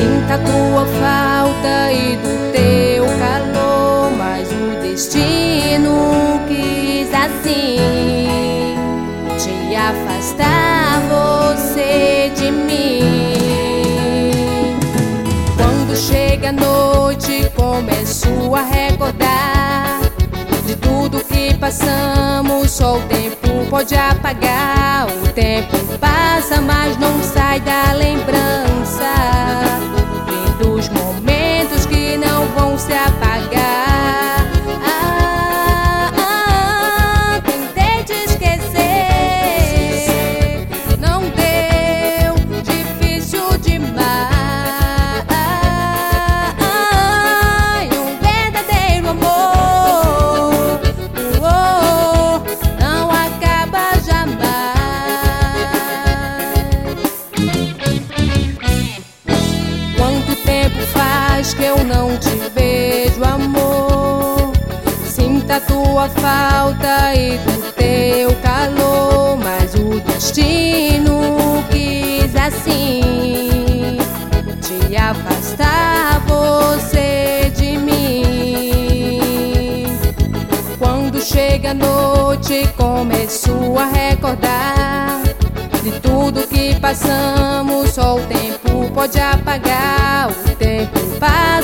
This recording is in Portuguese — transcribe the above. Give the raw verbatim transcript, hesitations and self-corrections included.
Sinta tua falta e do teu calor, mas o destino quis assim te afastar você de mim. Quando chega a noite, começo a recordar de tudo que passamos. Só o tempo pode apagar. O tempo passa, mas não sai da lembrança. Vem dos momentos que não vão se apagar. Ah, ah, tentei te esquecer, não deu, difícil demais. Ah, e um verdadeiro amor, oh, não acaba jamais. Quanto tempo faz que eu não te vejo, amor? Sinta a tua falta e do teu calor, mas o destino quis assim te afastar você de mim. Quando chega a noite, começo a recordar de tudo que passamos. Só o tempo pode apagar. O tempo passa,